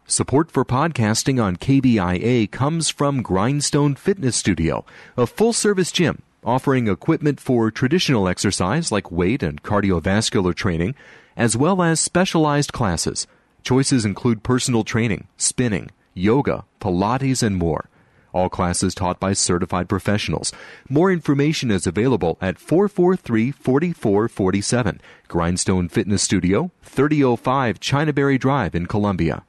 Support for podcasting on KBIA comes from Grindstone Fitness Studio, a full-service gym offering equipment for traditional exercise like weight and cardiovascular training, as well as specialized classes. Choices include personal training, spinning, yoga, Pilates, and more. All classes taught by certified professionals. More information is available at 443-4447. Grindstone Fitness Studio, 3005 Chinaberry Drive in Columbia.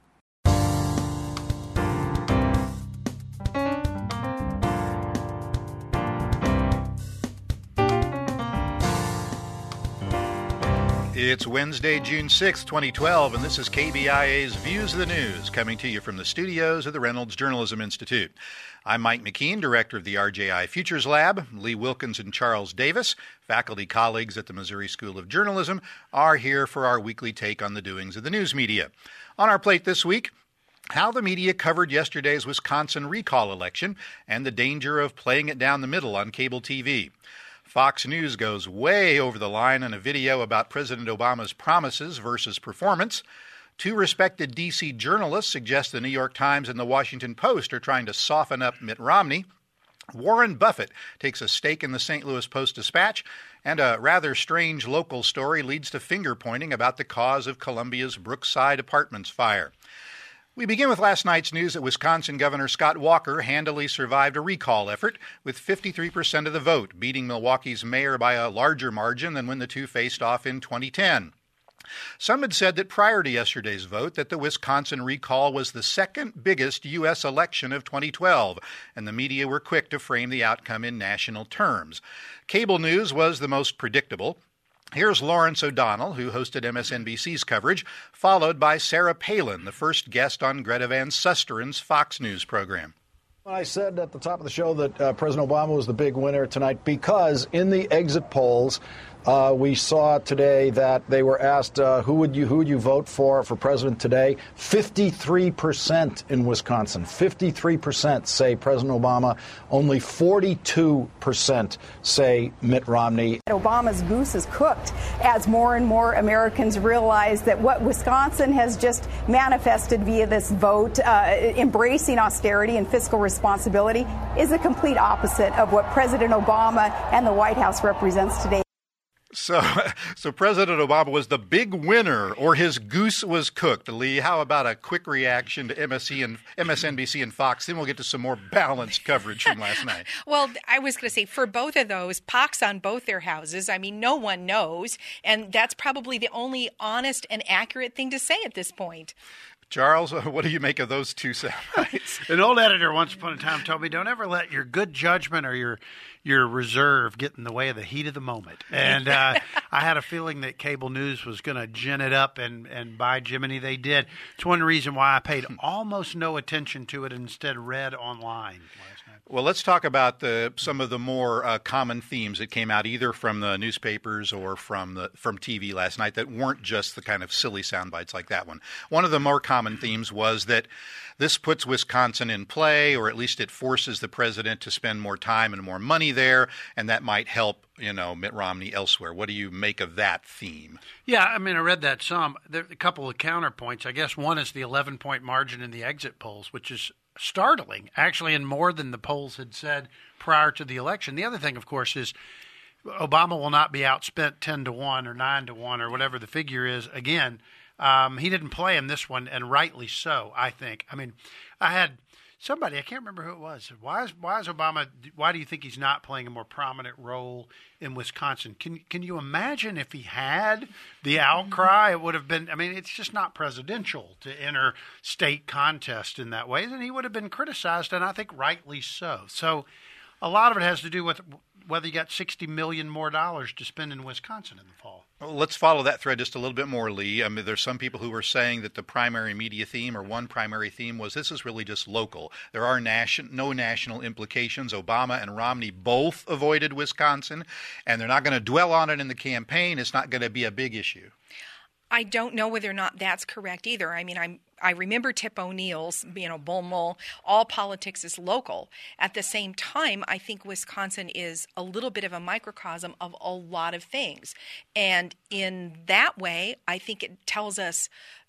It's Wednesday, June 6, 2012, and this is KBIA's Views of the News, coming to you from the studios of the Reynolds Journalism Institute. I'm Mike McKean, director of the RJI Futures Lab. Lee Wilkins and Charles Davis, faculty colleagues at the Missouri School of Journalism, are here for our weekly take on the doings of the news media. On our plate this week, how the media covered yesterday's Wisconsin recall election and the danger of playing it down the middle on cable TV. Fox News goes way over the line in a video about President Obama's promises versus performance. Two respected D.C. journalists suggest the New York Times and the Washington Post are trying to soften up Mitt Romney. Warren Buffett takes a stake in the St. Louis Post-Dispatch, and a rather strange local story leads to finger-pointing about the cause of Columbia's Brookside Apartments fire. We begin with last night's news that Wisconsin Governor Scott Walker handily survived a recall effort with 53% of the vote, beating Milwaukee's mayor by a larger margin than when the two faced off in 2010. Some had said that prior to yesterday's vote that the Wisconsin recall was the second biggest U.S. election of 2012, and the media were quick to frame the outcome in national terms. Cable news was the most predictable. Here's Lawrence O'Donnell, who hosted MSNBC's coverage, followed by Sarah Palin, the first guest on Greta Van Susteren's Fox News program. I said at the top of the show that President Obama was the big winner tonight because in the exit polls, we saw today that they were asked who would you vote for president today. 53% in Wisconsin. 53% say President Obama. Only 42% say Mitt Romney. Obama's goose is cooked as more and more Americans realize that what Wisconsin has just manifested via this vote, embracing austerity and fiscal responsibility, is the complete opposite of what President Obama and the White House represents today. So President Obama was the big winner, or his goose was cooked. Lee, how about a quick reaction to MSNBC and Fox? Then we'll get to some more balanced coverage from last night. Well, I was going to say, for both of those, pox on both their houses. I mean, no one knows, and that's probably the only honest and accurate thing to say at this point. Charles, what do you make of those two soundbites? An old editor once upon a time told me, don't ever let your good judgment or your reserve get in the way of the heat of the moment. And I had a feeling that cable news was going to gin it up, and by Jiminy, they did. It's one reason why I paid almost no attention to it and instead read online last night. Well, let's talk about some of the more common themes that came out either from the newspapers or from TV last night that weren't just the kind of silly sound bites like that one. One of the more common themes was that this puts Wisconsin in play, or at least it forces the president to spend more time and more money there, and that might help, Mitt Romney elsewhere. What do you make of that theme? Yeah, I mean, I read that some. There are a couple of counterpoints. I guess one is the 11-point margin in the exit polls, which is startling, actually, and more than the polls had said prior to the election. The other thing, of course, is Obama will not be outspent 10-1 or 9-1 or whatever the figure is again. He didn't play in this one, and rightly so, I think. I mean, I had somebody, I can't remember who it was. Why is Obama, why do you think he's not playing a more prominent role in Wisconsin? Can you imagine if he had the outcry? It would have been, I mean, it's just not presidential to enter state contest in that way. And he would have been criticized, and I think rightly so. So a lot of it has to do with whether you got $60 million more to spend in Wisconsin in the fall. Well, let's follow that thread just a little bit more, Lee. I mean, there's some people who were saying that the primary media theme, or one primary theme, was this is really just local. There are no national implications. Obama and Romney both avoided Wisconsin, and they're not going to dwell on it in the campaign. It's not going to be a big issue. I don't know whether or not that's correct either. I mean, I remember Tip O'Neill's, Bull Mull, all politics is local. At the same time, I think Wisconsin is a little bit of a microcosm of a lot of things. And in that way, I think it tells us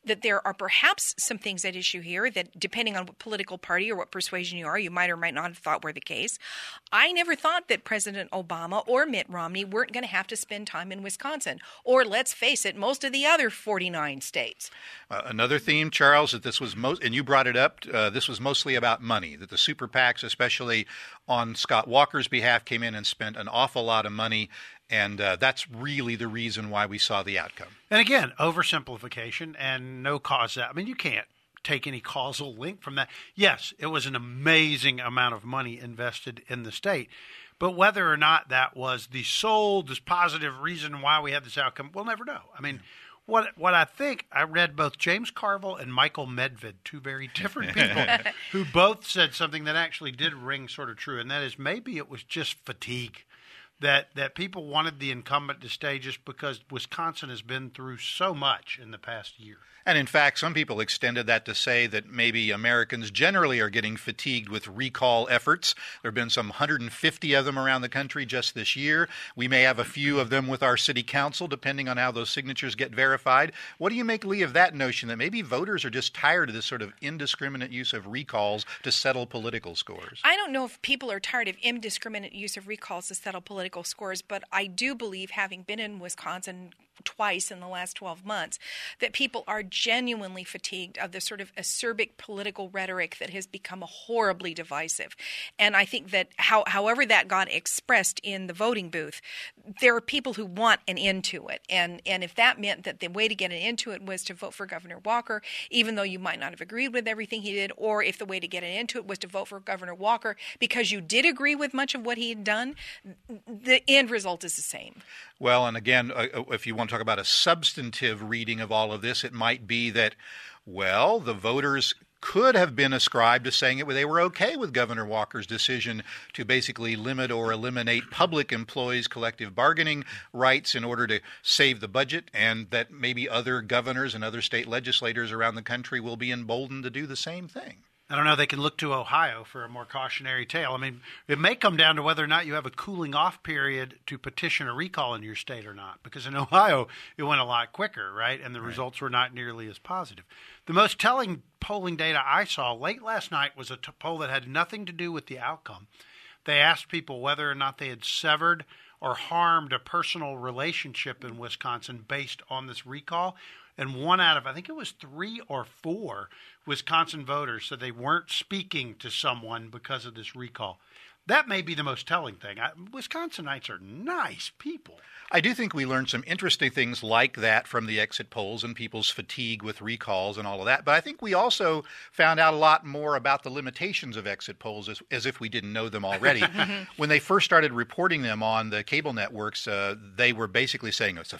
that there are perhaps some things at issue here that, depending on what political party or what persuasion you are, you might or might not have thought were the case. I never thought that President Obama or Mitt Romney weren't going to have to spend time in Wisconsin, or let's face it, most of the other 49 states. Another theme, Charles, that this was and you brought it up, this was mostly about money, that the super PACs, especially on Scott Walker's behalf, came in and spent an awful lot of money. And that's really the reason why we saw the outcome. And again, oversimplification and no cause. I mean, you can't take any causal link from that. Yes, it was an amazing amount of money invested in the state. But whether or not that was the sole dispositive reason why we had this outcome, we'll never know. I mean, what I think, I read both James Carville and Michael Medved, two very different people, who both said something that actually did ring sort of true, and that is maybe it was just fatigue. That people wanted the incumbent to stay just because Wisconsin has been through so much in the past year. And in fact, some people extended that to say that maybe Americans generally are getting fatigued with recall efforts. There have been some 150 of them around the country just this year. We may have a few of them with our city council, depending on how those signatures get verified. What do you make, Lee, of that notion that maybe voters are just tired of this sort of indiscriminate use of recalls to settle political scores? I don't know if people are tired of indiscriminate use of recalls to settle political scores, but I do believe, having been in Wisconsin twice in the last 12 months, that people are genuinely fatigued of the sort of acerbic political rhetoric that has become horribly divisive. And I think that however that got expressed in the voting booth, there are people who want an end to it. And if that meant that the way to get an end to it was to vote for Governor Walker, even though you might not have agreed with everything he did, or if the way to get an end to it was to vote for Governor Walker because you did agree with much of what he had done, the end result is the same. Well, and again, if you want to talk about a substantive reading of all of this, it might be that, well, the voters could have been ascribed to saying it they were okay with Governor Walker's decision to basically limit or eliminate public employees' collective bargaining rights in order to save the budget, and that maybe other governors and other state legislators around the country will be emboldened to do the same thing. I don't know. They can look to Ohio for a more cautionary tale. I mean, it may come down to whether or not you have a cooling off period to petition a recall in your state or not. Because in Ohio, it went a lot quicker, right? And the results were not nearly as positive. The most telling polling data I saw late last night was a poll that had nothing to do with the outcome. They asked people whether or not they had severed or harmed a personal relationship in Wisconsin based on this recall. And 1 out of, I think it was 3 or 4 Wisconsin voters said they weren't speaking to someone because of this recall. That may be the most telling thing. Wisconsinites are nice people. I do think we learned some interesting things like that from the exit polls and people's fatigue with recalls and all of that. But I think we also found out a lot more about the limitations of exit polls as if we didn't know them already. When they first started reporting them on the cable networks, they were basically saying it's a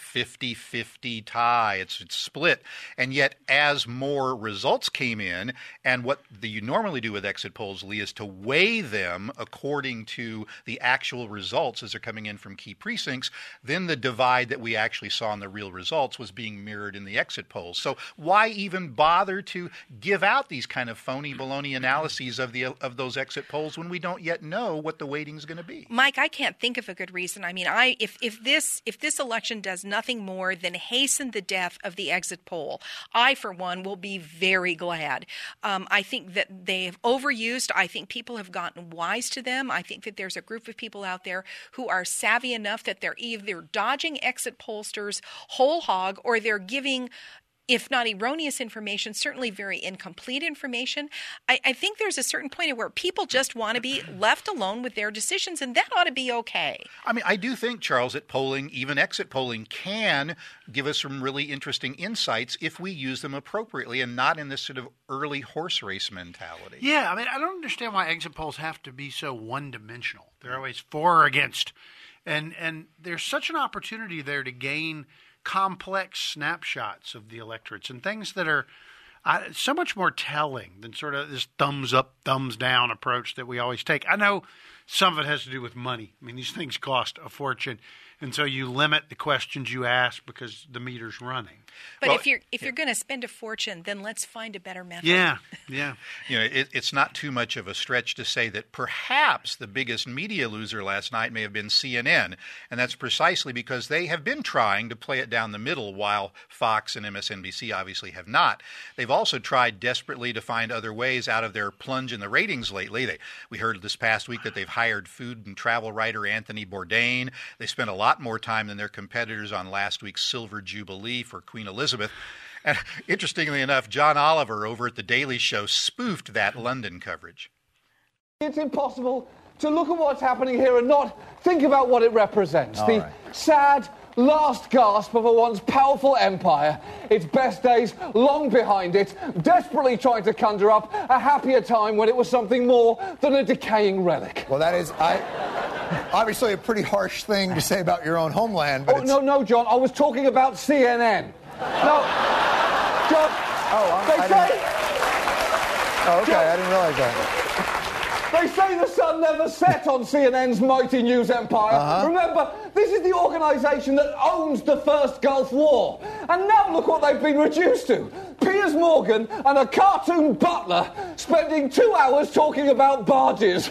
50-50 tie, it's split. And yet as more results came in, and what you normally do with exit polls, Lee, is to weigh them according to the actual results as they're coming in from key precincts, then the divide that we actually saw in the real results was being mirrored in the exit polls. So why even bother to give out these kind of phony baloney analyses of those exit polls when we don't yet know what the weighting's going to be? Mike, I can't think of a good reason. I mean, if this election does nothing more than hasten the death of the exit poll, I, for one, will be very glad. I think that they have overused. I think people have gotten wise to them. I think that there's a group of people out there who are savvy enough that they're either dodging exit pollsters whole hog, or they're giving, if not erroneous information, certainly very incomplete information. I think there's a certain point where people just want to be left alone with their decisions, and that ought to be okay. I mean, I do think, Charles, that polling, even exit polling, can give us some really interesting insights if we use them appropriately and not in this sort of early horse race mentality. Yeah, I mean, I don't understand why exit polls have to be so one-dimensional. They're always for or against. And there's such an opportunity there to gain complex snapshots of the electorates and things that are so much more telling than sort of this thumbs up, thumbs down approach that we always take. I know some of it has to do with money. I mean, these things cost a fortune. And so you limit the questions you ask because the meter's running. But if you're going to spend a fortune, then let's find a better method. Yeah. It's not too much of a stretch to say that perhaps the biggest media loser last night may have been CNN, and that's precisely because they have been trying to play it down the middle while Fox and MSNBC obviously have not. They've also tried desperately to find other ways out of their plunge in the ratings lately. We heard this past week that they've hired food and travel writer Anthony Bourdain. They spent a lot more time than their competitors on last week's Silver Jubilee for Queen Elizabeth. And interestingly enough, John Oliver over at The Daily Show spoofed that London coverage. It's impossible to look at what's happening here and not think about what it represents. The sad last gasp of a once powerful empire, its best days long behind it, desperately trying to conjure up a happier time when it was something more than a decaying relic. Well, that is obviously a pretty harsh thing to say about your own homeland. But No, John, I was talking about CNN. No, John, I didn't realize that. They say the sun never set on CNN's mighty news empire. Remember, this is the organisation that owns the first Gulf War. And now look what they've been reduced to. Piers Morgan and a cartoon butler spending 2 hours talking about barges.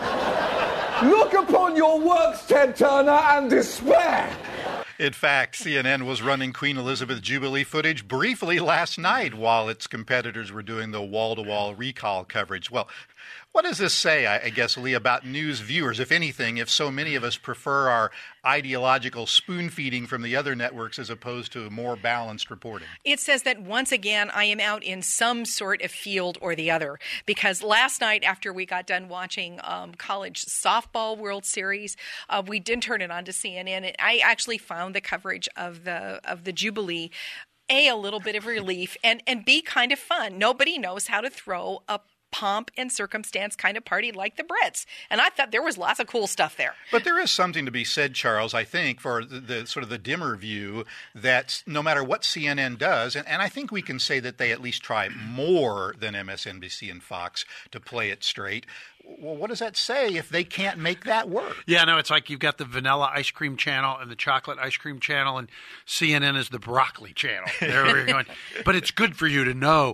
Look upon your works, Ted Turner, and despair. In fact, CNN was running Queen Elizabeth Jubilee footage briefly last night while its competitors were doing the wall-to-wall recall coverage. Well, what does this say, I guess, Lee, about news viewers, if anything, if so many of us prefer our ideological spoon-feeding from the other networks as opposed to more balanced reporting? It says that once again, I am out in some sort of field or the other. Because last night, after we got done watching college softball World Series, we did turn it on to CNN. And I actually found the coverage of the Jubilee A little bit of relief, and B, kind of fun. Nobody knows how to throw a pomp and circumstance kind of party like the Brits. And I thought there was lots of cool stuff there. But there is something to be said, Charles, I think, for the sort of the dimmer view that no matter what CNN does, and I think we can say that they at least try more than MSNBC and Fox to play it straight. Well, what does that say if they can't make that work? Yeah, no, it's like you've got the vanilla ice cream channel and the chocolate ice cream channel, and CNN is the broccoli channel. There we're going. But it's good for you to know.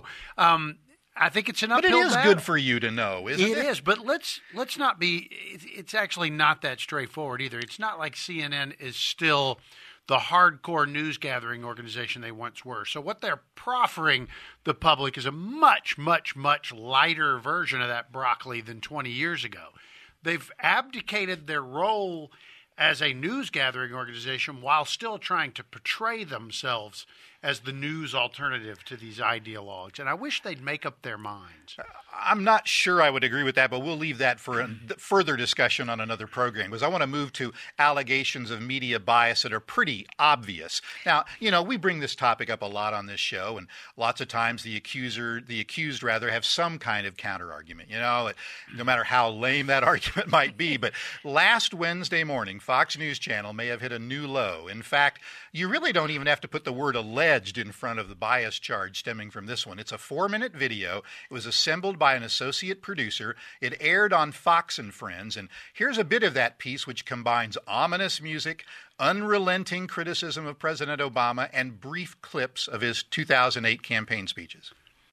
I think it's an uphill battle. But it is good for you to know, isn't it? It is, but let's not be – it's actually not that straightforward either. It's not like CNN is still the hardcore news gathering organization they once were. So what they're proffering the public is a much, much, much lighter version of that broccoli than 20 years ago. They've abdicated their role as a news gathering organization while still trying to portray themselves as the news alternative to these ideologues. And I wish they'd make up their minds. I'm not sure I would agree with that, but we'll leave that for a further discussion on another program, because I want to move to allegations of media bias that are pretty obvious. Now, we bring this topic up a lot on this show, and lots of times the accused have some kind of counter-argument, no matter how lame that argument might be. But last Wednesday morning, Fox News Channel may have hit a new low. In fact, you really don't even have to put the word alleged in front of the bias charge stemming from this one. It's a 4-minute video. It was assembled by an associate producer. It aired on Fox and Friends. And here's a bit of that piece, which combines ominous music, unrelenting criticism of President Obama, and brief clips of his 2008 campaign speeches.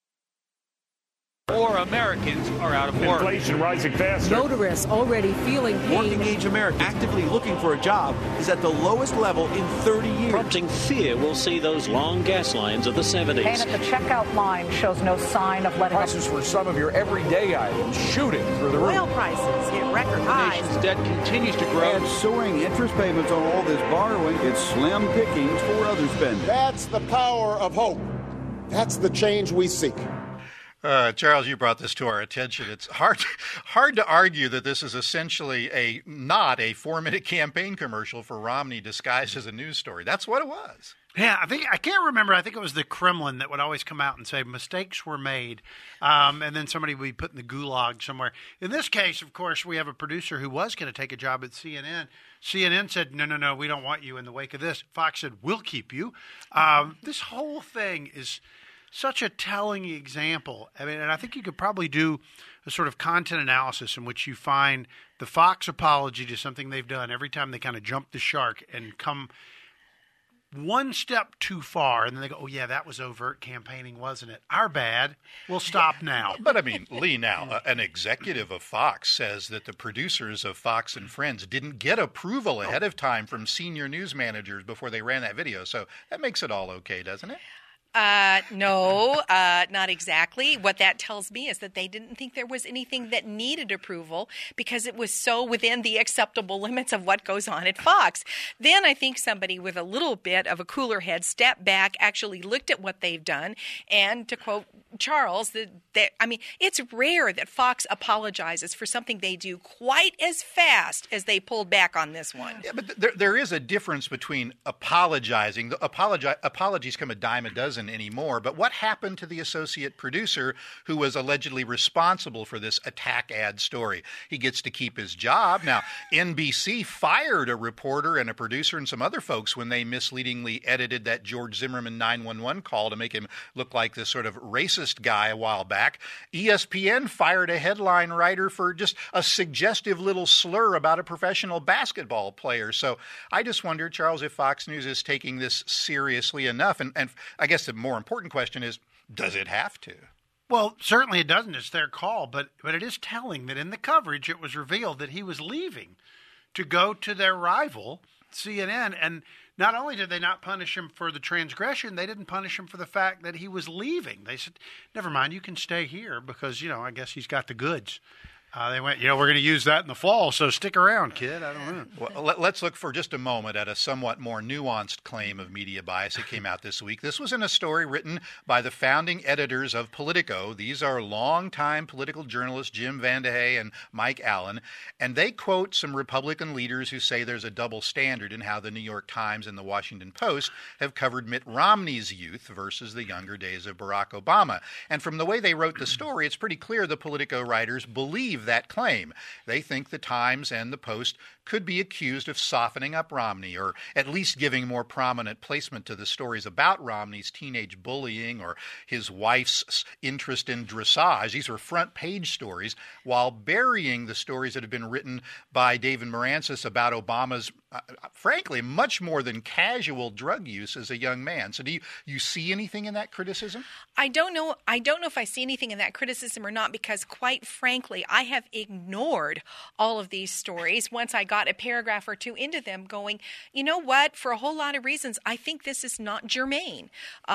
More Americans are out of work. Inflation rising faster. Motorists already feeling pain. Working-age Americans actively looking for a job is at the lowest level in 30 years. Prompting fear we'll see those long gas lines of the 70s. Pain at the checkout line shows no sign of letting Prices for some of your everyday items shooting through the roof. Oil prices hit record highs. The nation's debt continues to grow. And soaring interest payments on all this borrowing, it's slim pickings for other spending. That's the power of hope. That's the change we seek. Charles, you brought this to our attention. It's hard to argue that this is essentially not a 4-minute campaign commercial for Romney disguised as a news story. That's what it was. Yeah, I can't remember. I think it was the Kremlin that would always come out and say mistakes were made, and then somebody would be put in the gulag somewhere. In this case, of course, we have a producer who was going to take a job at CNN. CNN said, no, we don't want you in the wake of this. Fox said, we'll keep you. This whole thing is such a telling example. I mean, and I think you could probably do a sort of content analysis in which you find the Fox apology to something they've done every time they kind of jump the shark and come one step too far, and then they go, oh, yeah, that was overt campaigning, wasn't it? Our bad. We'll stop now. But, I mean, Lee, now, an executive of Fox says that the producers of Fox and Friends didn't get approval ahead of time from senior news managers before they ran that video. So that makes it all okay, doesn't it? No, not exactly. What that tells me is that they didn't think there was anything that needed approval because it was so within the acceptable limits of what goes on at Fox. Then I think somebody with a little bit of a cooler head stepped back, actually looked at what they've done, and to quote Charles, I mean, it's rare that Fox apologizes for something they do quite as fast as they pulled back on this one. Yeah, but there is a difference between apologizing. Apologies come a dime a dozen anymore. But what happened to the associate producer who was allegedly responsible for this attack ad story? He gets to keep his job. Now, NBC fired a reporter and a producer and some other folks when they misleadingly edited that George Zimmerman 911 call to make him look like this sort of racist guy a while back. ESPN fired a headline writer for just a suggestive little slur about a professional basketball player. So I just wonder, Charles, if Fox News is taking this seriously enough. And I guess the more important question is, does it have to? Well, certainly it doesn't. It's their call. But it is telling that in the coverage it was revealed that he was leaving to go to their rival, CNN. And not only did they not punish him for the transgression, they didn't punish him for the fact that he was leaving. They said, never mind, you can stay here because, I guess he's got the goods. They went, we're going to use that in the fall, so stick around, kid. I don't know. Well, let's look for just a moment at a somewhat more nuanced claim of media bias that came out this week. This was in a story written by the founding editors of Politico. These are longtime political journalists Jim VandeHei and Mike Allen, and they quote some Republican leaders who say there's a double standard in how the New York Times and the Washington Post have covered Mitt Romney's youth versus the younger days of Barack Obama. And from the way they wrote the story, it's pretty clear the Politico writers believe that claim. They think the Times and the Post could be accused of softening up Romney, or at least giving more prominent placement to the stories about Romney's teenage bullying or his wife's interest in dressage. These were front page stories, while burying the stories that have been written by David Morancis about Obama's, frankly, much more than casual drug use as a young man. So do you see anything in that criticism? I don't know if I see anything in that criticism or not, because quite frankly, I have ignored all of these stories once I got a paragraph or two into them, going, you know what, for a whole lot of reasons, I think this is not germane.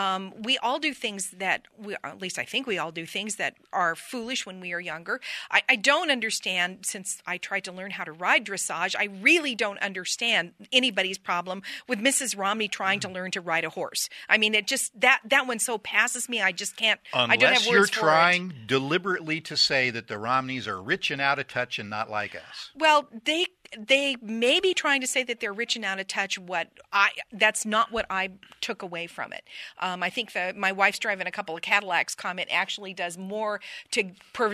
We all do things at least I think we all do things that are foolish when we are younger. I don't understand, since I tried to learn how to ride dressage, I really don't understand anybody's problem with Mrs. Romney trying to learn to ride a horse. I mean, it just, that one so passes me, I just can't, I don't have words for it. Unless you're trying deliberately to say that the Romneys are rich and out of touch and not like us. Well, they may be trying to say that they're rich and out of touch. That's not what I took away from it. I think my wife's driving a couple of Cadillacs comment actually does more to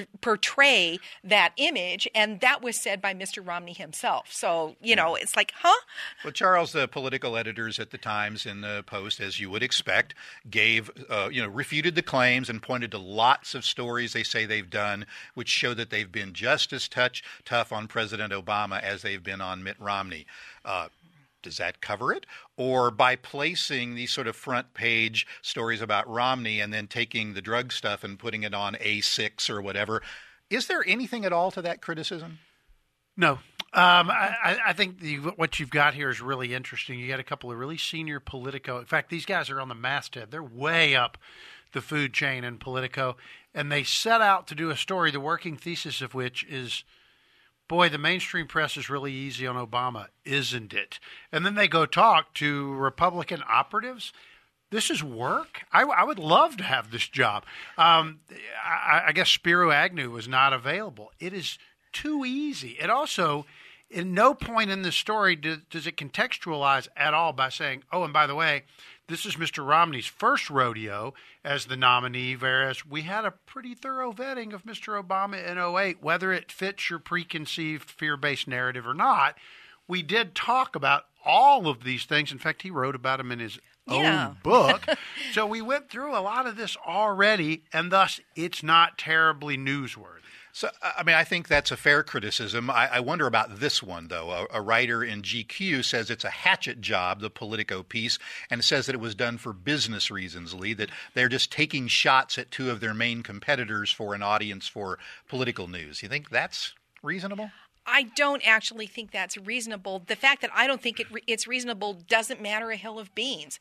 portray that image, and that was said by Mr. Romney himself. So, it's like, huh? Well, Charles, the political editors at the Times and the Post, as you would expect, refuted the claims and pointed to lots of stories they say they've done which show that they've been just as tough on President Obama as they've been on Mitt Romney. Does that cover it? Or by placing these sort of front page stories about Romney and then taking the drug stuff and putting it on A6 or whatever, is there anything at all to that criticism? No. I think what you've got here is really interesting. You got a couple of really senior Politico. In fact, these guys are on the masthead. They're way up the food chain in Politico. And they set out to do a story, the working thesis of which is, boy, the mainstream press is really easy on Obama, isn't it? And then they go talk to Republican operatives. This is work. I would love to have this job. I guess Spiro Agnew was not available. It is too easy. It also, in no point in this story does it contextualize at all by saying, oh, and by the way, this is Mr. Romney's first rodeo as the nominee, whereas we had a pretty thorough vetting of Mr. Obama in 2008, whether it fits your preconceived fear-based narrative or not. We did talk about all of these things. In fact, he wrote about them in his own book. So we went through a lot of this already, and thus it's not terribly newsworthy. So, I mean, I think that's a fair criticism. I wonder about this one, though. A writer in GQ says it's a hatchet job, the Politico piece, and says that it was done for business reasons, Lee, that they're just taking shots at two of their main competitors for an audience for political news. You think that's reasonable? I don't actually think that's reasonable. The fact that I don't think it's reasonable doesn't matter a hill of beans.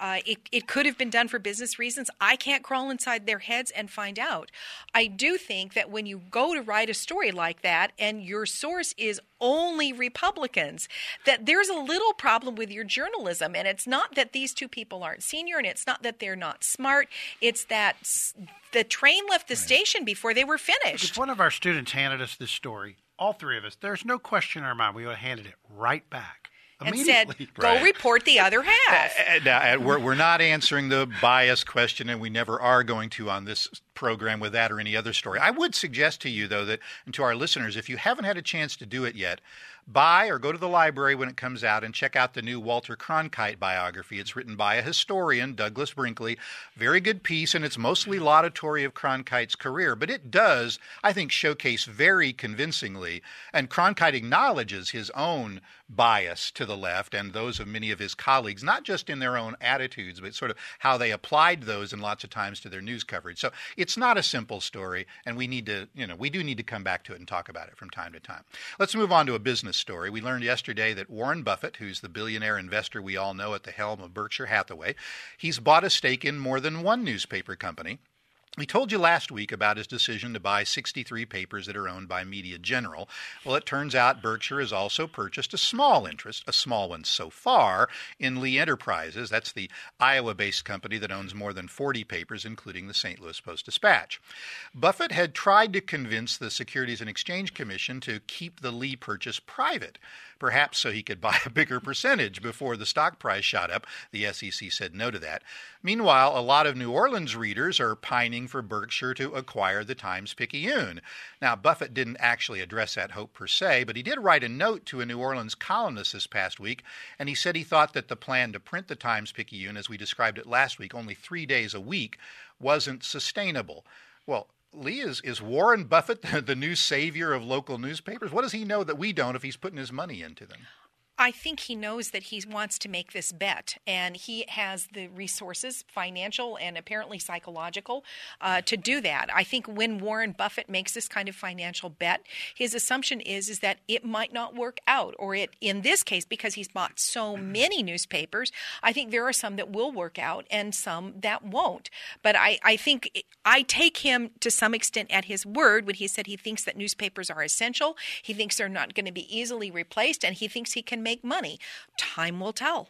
It could have been done for business reasons. I can't crawl inside their heads and find out. I do think that when you go to write a story like that and your source is only Republicans, that there's a little problem with your journalism. And it's not that these two people aren't senior, and it's not that they're not smart. It's that the train left the station before they were finished. If one of our students handed us this story, all three of us, there's no question in our mind, we would have handed it right back. And said, go report the other half. Now, we're not answering the bias question, and we never are going to on this program with that or any other story. I would suggest to you, though, that, and to our listeners, if you haven't had a chance to do it yet, buy or go to the library when it comes out and check out the new Walter Cronkite biography. It's written by a historian, Douglas Brinkley. Very good piece, and it's mostly laudatory of Cronkite's career. But it does, I think, showcase very convincingly, and Cronkite acknowledges his own bias to the left and those of many of his colleagues, not just in their own attitudes, but sort of how they applied those and lots of times to their news coverage. So it's not a simple story, and we do need to come back to it and talk about it from time to time. Let's move on to a business story. We learned yesterday that Warren Buffett, who's the billionaire investor we all know at the helm of Berkshire Hathaway, he's bought a stake in more than one newspaper company. We told you last week about his decision to buy 63 papers that are owned by Media General. Well, it turns out Berkshire has also purchased a small interest, a small one so far, in Lee Enterprises. That's the Iowa-based company that owns more than 40 papers, including the St. Louis Post-Dispatch. Buffett had tried to convince the Securities and Exchange Commission to keep the Lee purchase private, perhaps so he could buy a bigger percentage before the stock price shot up. The SEC said no to that. Meanwhile, a lot of New Orleans readers are pining for Berkshire to acquire the Times-Picayune. Now, Buffett didn't actually address that hope per se, but he did write a note to a New Orleans columnist this past week, and he said he thought that the plan to print the Times-Picayune, as we described it last week, only 3 days a week, wasn't sustainable. Well, Lee, is Warren Buffett the new savior of local newspapers? What does he know that we don't if he's putting his money into them? I think he knows that he wants to make this bet, and he has the resources, financial and apparently psychological, to do that. I think when Warren Buffett makes this kind of financial bet, his assumption is that it might not work out, or in this case, because he's bought so many newspapers, I think there are some that will work out and some that won't. But I think I take him to some extent at his word when he said he thinks that newspapers are essential. He thinks they're not going to be easily replaced, and he thinks he can make money. Time will tell.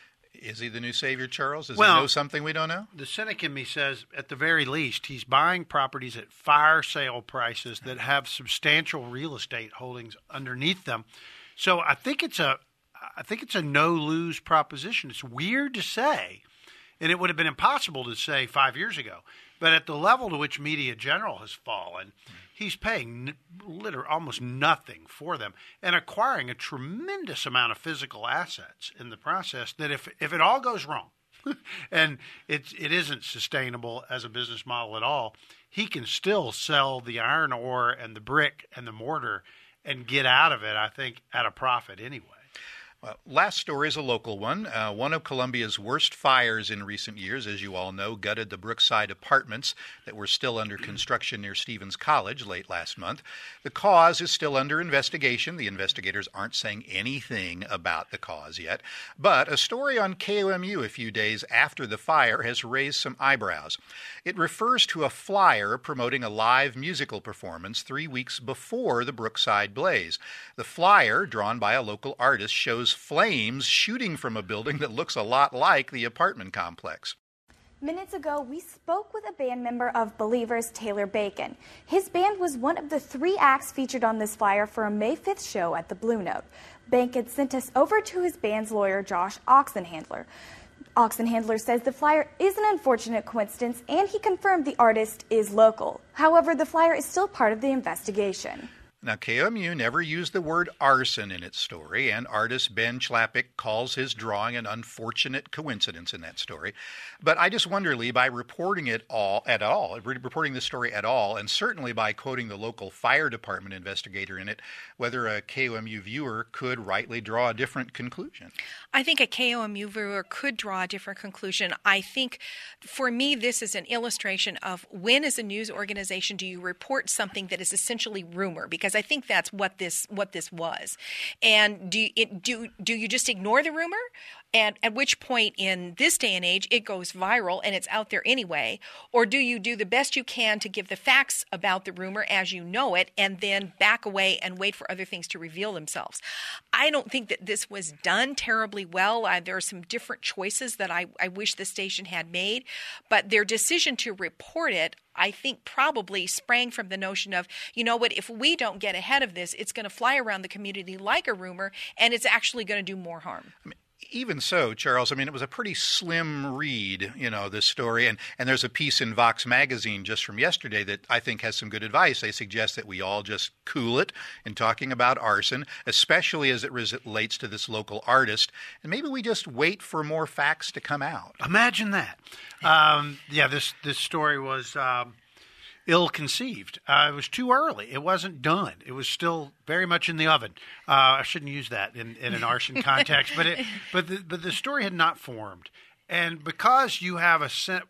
Is he the new savior, Charles? Does he know something we don't know? The cynic in me says, at the very least, he's buying properties at fire sale prices that have substantial real estate holdings underneath them. So I think it's a no-lose proposition. It's weird to say, and it would have been impossible to say 5 years ago. But at the level to which Media General has fallen, he's paying literally almost nothing for them and acquiring a tremendous amount of physical assets in the process that if it all goes wrong and it isn't sustainable as a business model at all, he can still sell the iron ore and the brick and the mortar and get out of it, I think, at a profit anyway. Well, last story is a local one. One of Columbia's worst fires in recent years, as you all know, gutted the Brookside Apartments that were still under construction near Stevens College late last month. The cause is still under investigation. The investigators aren't saying anything about the cause yet. But a story on KOMU a few days after the fire has raised some eyebrows. It refers to a flyer promoting a live musical performance 3 weeks before the Brookside blaze. The flyer, drawn by a local artist, shows flames shooting from a building that looks a lot like the apartment complex. Minutes ago, we spoke with a band member of Believers, Taylor Bacon. His band was one of the 3 acts featured on this flyer for a May 5th show at the Blue Note. Bacon sent us over to his band's lawyer, Josh Oxenhandler. Oxenhandler says the flyer is an unfortunate coincidence, and he confirmed the artist is local. However, the flyer is still part of the investigation. Now, KOMU never used the word arson in its story, and artist Ben Chlapik calls his drawing an unfortunate coincidence in that story. But I just wonder, Lee, by reporting this story at all, and certainly by quoting the local fire department investigator in it, whether a KOMU viewer could rightly draw a different conclusion. I think a KOMU viewer could draw a different conclusion. I think, for me, this is an illustration of when, as a news organization, do you report something that is essentially rumor? Because I think that's what this was. And do you just ignore the rumor? And at which point in this day and age it goes viral and it's out there anyway? Or do you do the best you can to give the facts about the rumor as you know it and then back away and wait for other things to reveal themselves? I don't think that this was done terribly well. There are some different choices that I wish the station had made, but their decision to report it, I think, probably sprang from the notion of, you know what, if we don't get ahead of this, it's going to fly around the community like a rumor, and it's actually going to do more harm. Even so, Charles, it was a pretty slim read, this story. And there's a piece in Vox magazine just from yesterday that I think has some good advice. They suggest that we all just cool it in talking about arson, especially as it relates to this local artist. And maybe we just wait for more facts to come out. Imagine that. This story was ill-conceived. It was too early. It wasn't done. It was still very much in the oven. I shouldn't use that in an arson context, but the story had not formed. And because you have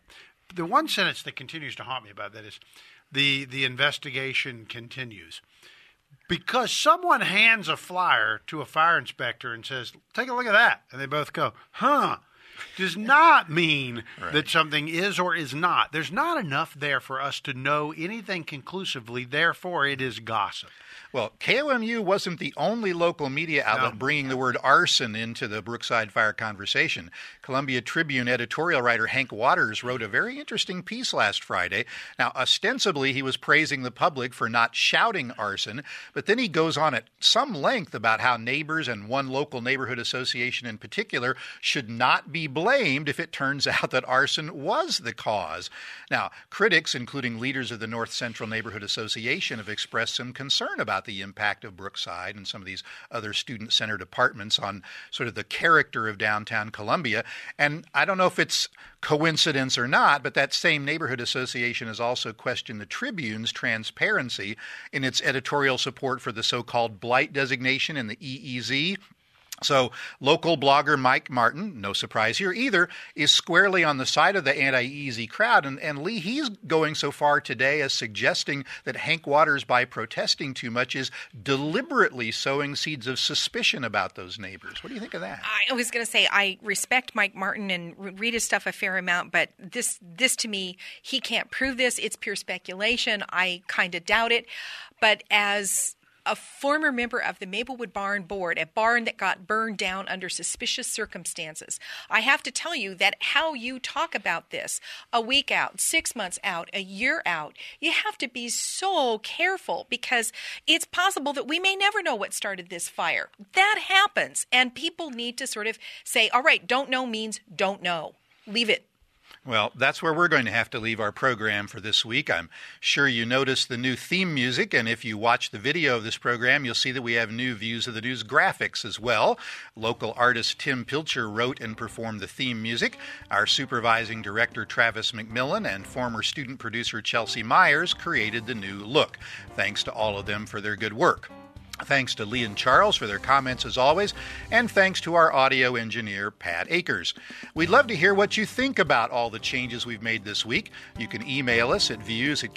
the one sentence that continues to haunt me about that is the investigation continues. Because someone hands a flyer to a fire inspector and says, take a look at that. And they both go, huh. Does not mean that something is or is not. There's not enough there for us to know anything conclusively. Therefore, it is gossip. Well, KOMU wasn't the only local media outlet bringing the word arson into the Brookside fire conversation. Columbia Tribune editorial writer Hank Waters wrote a very interesting piece last Friday. Now, ostensibly, he was praising the public for not shouting arson, but then he goes on at some length about how neighbors and one local neighborhood association in particular should not be blamed if it turns out that arson was the cause. Now, critics, including leaders of the North Central Neighborhood Association, have expressed some concern about the impact of Brookside and some of these other student-centered apartments on sort of the character of downtown Columbia. And I don't know if it's coincidence or not, but that same neighborhood association has also questioned the Tribune's transparency in its editorial support for the so-called blight designation in the EEZ. So local blogger Mike Martin, no surprise here either, is squarely on the side of the anti-EEZ crowd. And Lee, he's going so far today as suggesting that Hank Waters, by protesting too much, is deliberately sowing seeds of suspicion about those neighbors. What do you think of that? I was going to say I respect Mike Martin and read his stuff a fair amount, but this to me, he can't prove this. It's pure speculation. I kind of doubt it. But as a former member of the Maplewood Barn Board, a barn that got burned down under suspicious circumstances, I have to tell you that how you talk about this a week out, 6 months out, a year out, you have to be so careful because it's possible that we may never know what started this fire. That happens, and people need to sort of say, all right, don't know means don't know. Leave it. Well, that's where we're going to have to leave our program for this week. I'm sure you noticed the new theme music, and if you watch the video of this program, you'll see that we have new Views of the News graphics as well. Local artist Tim Pilcher wrote and performed the theme music. Our supervising director, Travis McMillan, and former student producer Chelsea Myers created the new look. Thanks to all of them for their good work. Thanks to Lee and Charles for their comments as always, and thanks to our audio engineer, Pat Akers. We'd love to hear what you think about all the changes we've made this week. You can email us at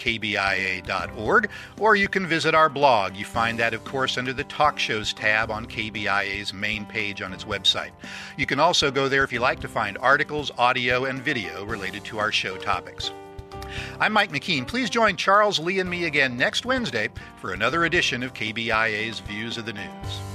views@kbia.org, or you can visit our blog. You find that, of course, under the Talk Shows tab on KBIA's main page on its website. You can also go there if you like to find articles, audio, and video related to our show topics. I'm Mike McKean. Please join Charles, Lee, and me again next Wednesday for another edition of KBIA's Views of the News.